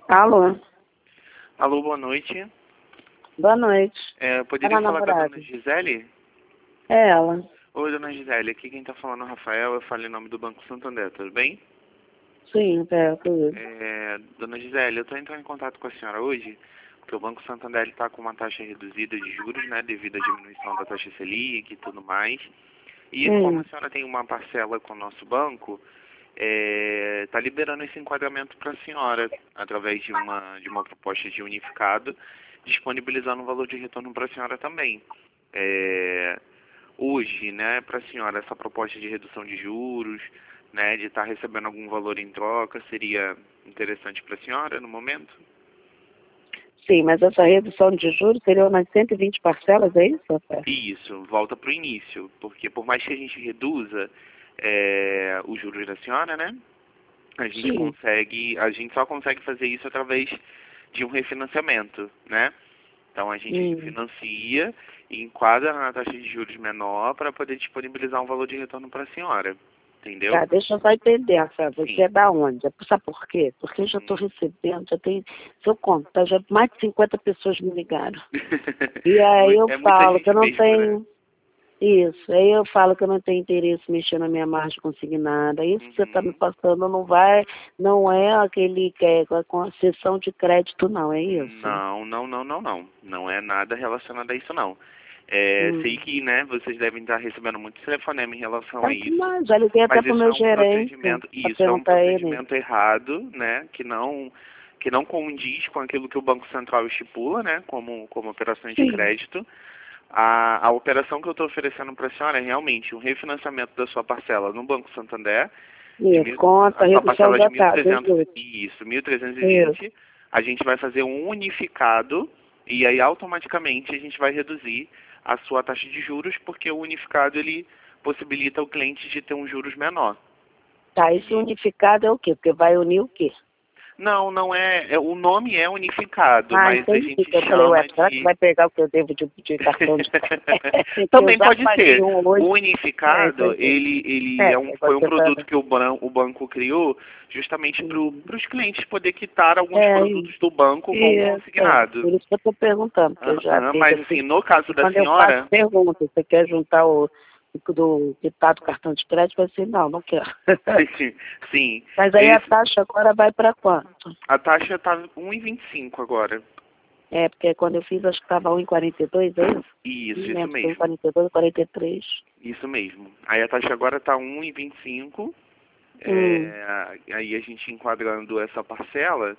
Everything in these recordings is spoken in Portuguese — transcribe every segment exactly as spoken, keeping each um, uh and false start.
Alô? Alô, boa noite. Boa noite. É, eu poderia Fala, falar com a namorada. dona Gisele? É ela. Oi, dona Gisele, aqui quem tá falando é o Rafael, eu falo em nome do Banco Santander, tudo bem? Sim, é, tudo. É, dona Gisele, eu tô entrando em contato com a senhora hoje, porque o Banco Santander está com uma taxa reduzida de juros, né, devido à diminuição da taxa Selic e tudo mais. E como Hum. a senhora tem uma parcela com o nosso banco, está liberando esse enquadramento para a senhora, através de uma, de uma proposta de unificado, disponibilizando um valor de retorno para a senhora também. É, hoje, né, para a senhora, essa proposta de redução de juros, né, de estar recebendo algum valor em troca, seria interessante para a senhora no momento? Sim, mas essa redução de juros seria umas cento e vinte parcelas, é isso, Rafael? Isso, volta para o início, porque por mais que a gente reduza é, os juros da senhora, né, a gente Sim. consegue, a gente só consegue fazer isso através de um refinanciamento, né? Então a gente Hum. refinancia e enquadra na taxa de juros menor para poder disponibilizar um valor de retorno para a senhora, entendeu? Tá, deixa eu só entender, Rafael. Você Sim. é da onde? Sabe por quê? Porque eu já estou Hum. recebendo, já tem, se eu contar, já mais de cinquenta pessoas me ligaram. E aí Mui- eu é muita falo que gente eu não mesmo, né? tenho. Isso, aí eu falo que eu não tenho interesse em mexer na minha margem consignada. Isso que você está me Uhum. passando não vai, não é aquele que é com a sessão de crédito, não, é isso? Não, não, não, não, não. Não é nada relacionado a isso, não. É, sei Hum. que, né, vocês devem estar recebendo muito telefonema em relação a Tá que isso, mais, já liguei até mas pro isso meu é um gerente procedimento, para isso é um perguntar a ele. procedimento errado, né, que não, que não condiz com aquilo que o Banco Central estipula, né, como, como operações de Sim. crédito. A, a operação que eu estou oferecendo para a senhora é realmente um refinanciamento da sua parcela no Banco Santander, de Isso, mil, conta, a sua redução parcela de da mil e taxa, trezentos isso. isso, mil trezentos e Isso. vinte a gente vai fazer um unificado e aí automaticamente a gente vai reduzir a sua taxa de juros, porque o unificado ele possibilita o cliente de ter um juros menor. Tá, esse E unificado é o quê? Porque vai unir o quê? não, não é, é, o nome é unificado, Ah, mas a entendi. gente Eu falei, ué, chama será que de vai pegar o que eu devo de, de cartão de crédito? Que eu também já pode paguei ser. um O hoje. É, unificado, entendi. ele, ele é É, um, foi um você tá... produto que o, bran- o banco criou justamente para Hum. os clientes poder quitar alguns É, e, produtos do banco com e, é, é, consignado. por isso que eu estou perguntando, porque eu já Aham, fiz, eu mas não assim, fiz. no caso E da quando eu faço senhora, pergunta, você quer juntar o o do quitado cartão de crédito, eu assim, não, não quero. sim, sim, Mas aí a esse, taxa agora vai para quanto? a taxa está um e vinte e cinco agora. É, porque quando eu fiz, acho que estava um e quarenta e dois, é isso? Isso, Não isso lembro se foi mesmo. um e quarenta e dois ou quarenta e três. Isso mesmo. Aí a taxa agora está um e vinte e cinco. Hum, É, aí a gente enquadrando essa parcela,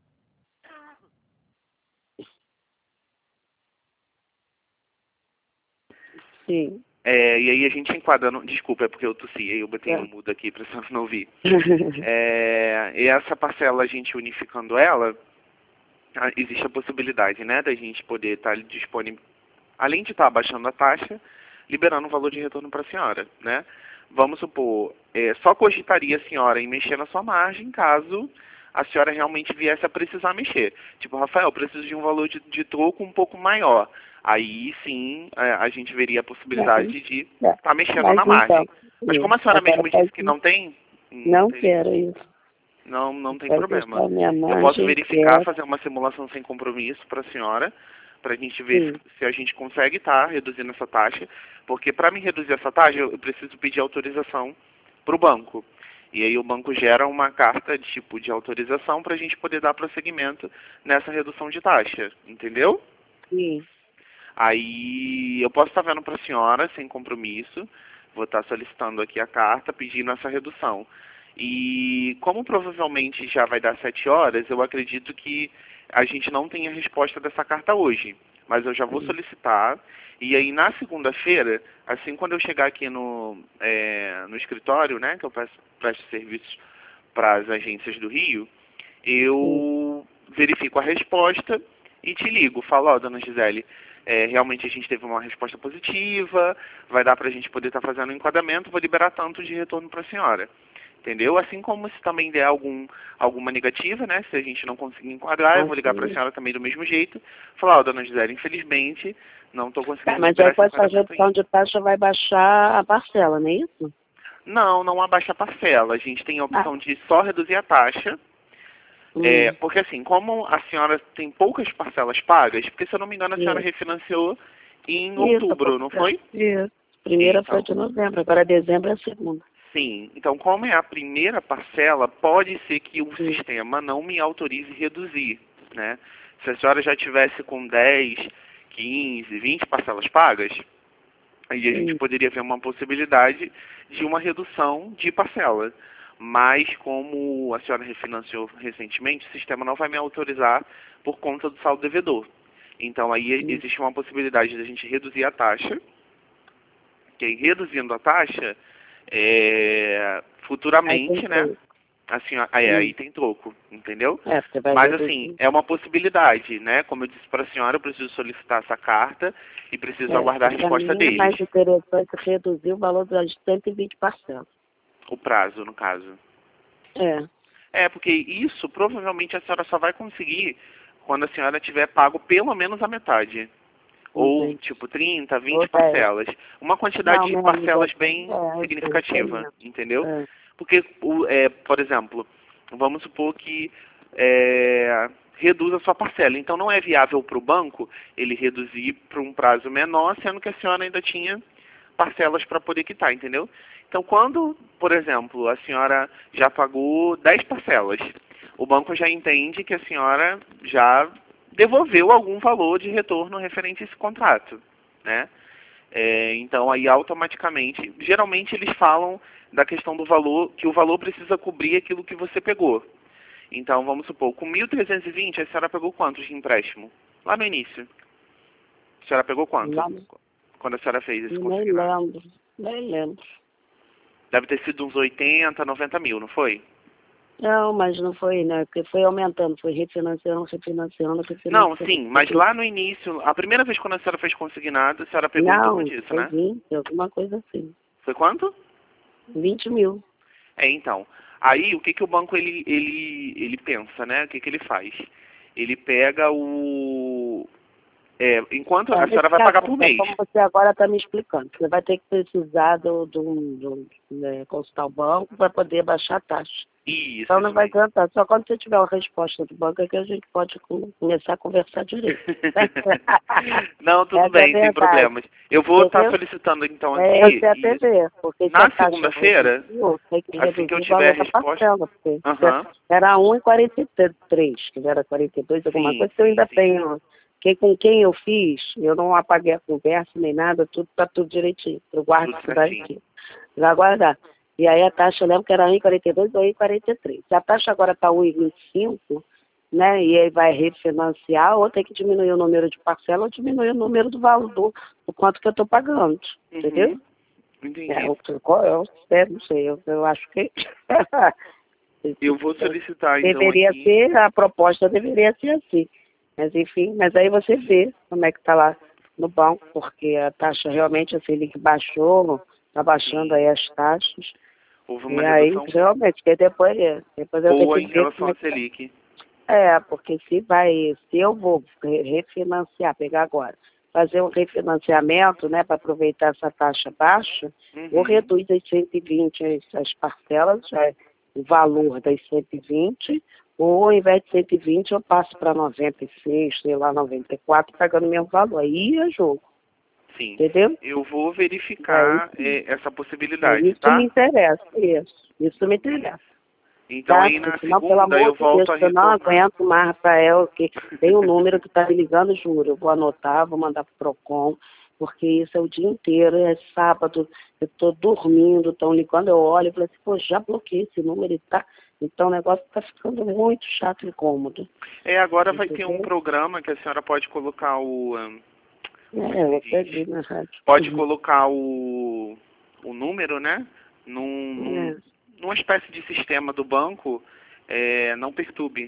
sim. é, e aí a gente enquadrando, desculpa, é porque eu tossi, aí eu botei no É. mudo aqui para você não ouvir. É, e essa parcela, a gente unificando ela, a- existe a possibilidade, né, da gente poder estar disponível, além de estar abaixando a taxa, liberando o valor de retorno para a senhora, né? Vamos supor, é, só cogitaria a senhora em mexer na sua margem caso a senhora realmente viesse a precisar mexer. Tipo, Rafael, eu preciso de um valor de, de troco um pouco maior. Aí sim a, a gente veria a possibilidade de É, é. estar mexendo Mas na então, margem. Mas como a isso. senhora Agora mesmo disse pode. que não tem, não Não tem, quero isso. não, não tem Quero problema. deixar minha Eu posso margem verificar, quieta. fazer uma simulação sem compromisso para a senhora, para a gente ver Sim. se, se a gente consegue estar reduzindo essa taxa, porque para me reduzir essa taxa eu eu preciso pedir autorização para o banco. E aí o banco gera uma carta de tipo de autorização para a gente poder dar prosseguimento nessa redução de taxa, entendeu? Sim. Aí eu posso estar vendo para a senhora, sem compromisso, vou estar solicitando aqui a carta pedindo essa redução. E como provavelmente já vai dar sete horas, eu acredito que a gente não tenha resposta dessa carta hoje. Mas eu já vou Sim. solicitar. E aí na segunda-feira, assim quando eu chegar aqui no, é, no escritório, né, que eu presto, presto serviços para as agências do Rio, Sim. eu verifico a resposta e te ligo. Falo, ó, dona Gisele, é, realmente a gente teve uma resposta positiva, vai dar para a gente poder estar fazendo um enquadramento, vou liberar tanto de retorno para a senhora. Entendeu? Assim como se também der algum, alguma negativa, né? Se a gente não conseguir enquadrar, eu vou ligar para a Assim. senhora também do mesmo jeito. Falar, ó, dona Gisele, infelizmente não estou Tá, conseguindo mas aí liberar com esse essa enquadramento redução ainda. de taxa vai baixar a parcela, não é isso? Não, não abaixa a parcela. A gente tem a Ah, opção de só reduzir a taxa. Hum. É, porque assim, como a senhora tem poucas parcelas pagas, porque se eu não me engano a senhora Isso. refinanciou em Isso, outubro, não foi? isso. Primeira Então, foi de novembro, agora dezembro é a segunda. sim. Então, como é a primeira parcela, pode ser que o Sim. sistema não me autorize reduzir, né? Se a senhora já tivesse com dez, quinze, vinte parcelas pagas, aí a gente Sim. poderia ver uma possibilidade de uma redução de parcela. Mas, como a senhora refinanciou recentemente, o sistema não vai me autorizar por conta do saldo devedor. Então, aí Sim. existe uma possibilidade de a gente reduzir a taxa, que aí, reduzindo a taxa, é, futuramente, né? Assim, aí, aí tem troco, entendeu? É, porque vai Mas reduzir. assim, é uma possibilidade, né? Como eu disse para a senhora, eu preciso solicitar essa carta e preciso É, aguardar a pra resposta mim é deles. mais interessante reduzir o valor das cento e vinte parcelas. O prazo, no caso. É. É, porque isso provavelmente a senhora só vai conseguir quando a senhora tiver pago pelo menos a metade. Ou, Entendi. tipo, trinta, vinte Ou dez. parcelas. Uma quantidade Não, de minha parcelas amiga, bem é, significativa, é, entendeu? é. Porque, o, é, por exemplo, vamos supor que é, reduz a sua parcela. Então, não é viável para o banco ele reduzir para um prazo menor, sendo que a senhora ainda tinha parcelas para poder quitar, entendeu? Então, quando, por exemplo, a senhora já pagou dez parcelas, o banco já entende que a senhora já devolveu algum valor de retorno referente a esse contrato, né? É, então, aí automaticamente, geralmente eles falam da questão do valor, que o valor precisa cobrir aquilo que você pegou. Então, vamos supor, com mil trezentos e vinte, a senhora pegou quantos de empréstimo? Lá no início. A senhora pegou quanto? Não, Quando a senhora fez esse nem consignado? lembro, nem lembro. Deve ter sido uns oitenta, noventa mil, não foi? Não, mas não foi, né? Porque foi aumentando, foi refinanciando, refinanciando, refinanciando. Não, sim, mas lá no início, a primeira vez quando a senhora fez consignado, a senhora pegou em torno Não, disso, foi né? vinte, alguma coisa assim. Foi quanto? vinte mil. É, então. Aí, o que que o banco, ele, ele, ele pensa, né? O que que ele faz? Ele pega o... É, enquanto a É, senhora nesse vai caso, pagar por mês. como você agora está me explicando, você vai ter que precisar do, do, do, né, consultar o banco para poder baixar a taxa. Isso, Então não isso vai mesmo. adiantar. Só quando você tiver uma resposta do banco é que a gente pode com- começar a conversar direito. Não, tudo Essa é a bem, sem verdade. problemas. Eu vou estar Entendeu? solicitando então É, aqui, você e até vê, porque se a na taxa segunda-feira, reduziu, tem que assim que eu reduzir o tiver a valor da resposta... parcela, porque Aham, era um e quarenta e três, que era quarenta e dois, alguma sim, coisa, que eu sim, ainda sim. tenho. Que com quem eu fiz, eu não apaguei a conversa nem nada, tudo tá tudo direitinho. Eu guardo Tudo isso daí certinho. aqui. Vai guardar. E aí a taxa, eu lembro que era um e quarenta e dois ou um e quarenta e três. Se a taxa agora está um e vinte e cinco, né, e aí vai refinanciar, ou tem que diminuir o número de parcela ou diminuir o número do valor do, do quanto que eu estou pagando. Uhum. Entendeu? Entendi. É, eu, qual é? Eu sei, não sei, eu, eu acho que Eu vou solicitar então deveria aqui... ser, a proposta deveria ser assim. Mas enfim, mas aí você vê como é que está lá no banco, porque a taxa realmente, a Selic baixou, está baixando Sim. aí as taxas. Houve E uma aí, redução realmente, que depois, é, depois eu tenho boa que em ver relação como é à que tá. Selic. É, porque se vai, se eu vou re- refinanciar, pegar agora, fazer um refinanciamento, né, para aproveitar essa taxa baixa, ou Uhum. reduz das cento e vinte as, as parcelas, já é o valor das cento e vinte, ou ao invés de cento e vinte eu passo para noventa e seis, sei lá, noventa e quatro, pagando o mesmo valor. Aí é jogo, Sim. entendeu? Eu vou É verificar isso, é, essa é possibilidade, isso me tá? interessa, isso, isso me interessa. Então Tá? aí Porque na senão, pelo segunda amor eu de Deus, volto a eu não retornar. aguento mais, Rafael, que tem um número que está me ligando, juro. Eu vou anotar, vou mandar pro Procon, porque isso é o dia inteiro, é sábado, eu estou dormindo, estão ligando, eu olho e falo assim, pô, já bloqueei esse número e tá. Então o negócio está ficando muito chato e incômodo. É, agora vai ter um Entendeu? programa que a senhora pode colocar o... ahn, como é É, que se eu perdi diz? na rádio. Pode Uhum. colocar o, o número, né? Num, num, É, numa espécie de sistema do banco, é, não perturbe,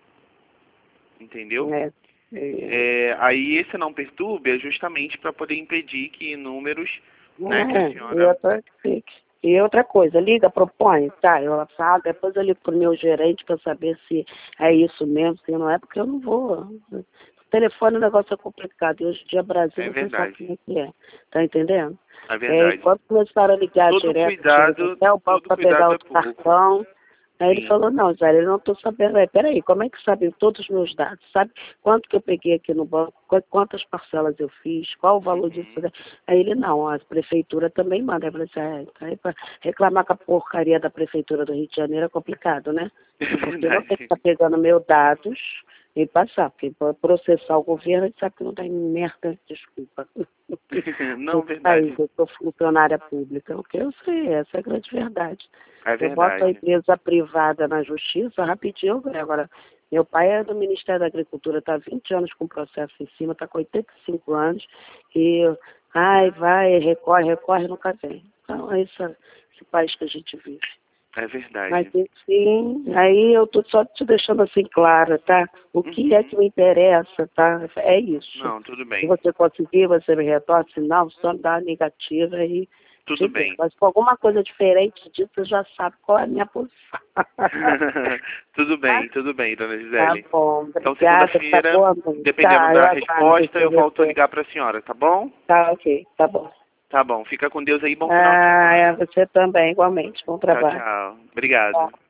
entendeu? é, é, É, aí esse não perturbe é justamente para poder impedir que números, né, que a é, e senhora... outra, e outra coisa, liga, propõe, tá, eu falo, depois eu ligo pro meu gerente para saber se é isso mesmo, se não é, porque eu não vou. O telefone o negócio é complicado, e hoje em dia Brasil É você sabe verdade, como é que é, tá entendendo? é É, verdade. enquanto começaram a ligar Todo direto, chega cuidado, até o banco todo para pegar cuidado é outro pouco. cartão, Aí ele Sim. falou, não, Zé, eu não estou sabendo. Aí, peraí, como é que sabem todos os meus dados? Sabe quanto que eu peguei aqui no banco, qu- quantas parcelas eu fiz, qual o valor disso? Uhum. Aí ele, não, a prefeitura também manda. Eu falei assim, é, aí para reclamar com a porcaria da prefeitura do Rio de Janeiro é complicado, né? É Porque não tem que verdade. estar pegando meus dados e passar, porque para processar o governo, a gente sabe que não tem merda, desculpa. Não, No país, verdade. eu sou funcionária pública, o que eu sei, essa é a grande verdade. É Eu boto a verdade. empresa privada na justiça, rapidinho eu ganho. Agora, meu pai é do Ministério da Agricultura, está há vinte anos com processo em cima, está com oitenta e cinco anos, e ai, vai, recorre, recorre, nunca vem. Então, é esse, esse país que a gente vive. É Mas, verdade. enfim, aí eu tô só te deixando assim clara, tá? O que é Uhum. que me interessa, tá? É isso. Não, tudo Se bem. você conseguir, você me retorna, se não, só me dá uma negativa e Tudo te digo. bem. Mas com alguma coisa diferente disso, você já sabe qual é a minha posição. Tudo Tá? bem, tudo bem, dona Tá Gisele. bom, Então, obrigada, tá segunda-feira, boa noite. dependendo Tá, eu da aguardo resposta, esse eu volto a retorno. ligar para a senhora, tá bom? Tá, ok, tá bom. Tá bom. Fica com Deus aí. Bom final de Ah, é, semana. você também, igualmente. Bom Tchau, trabalho. tchau. Tá. Obrigado.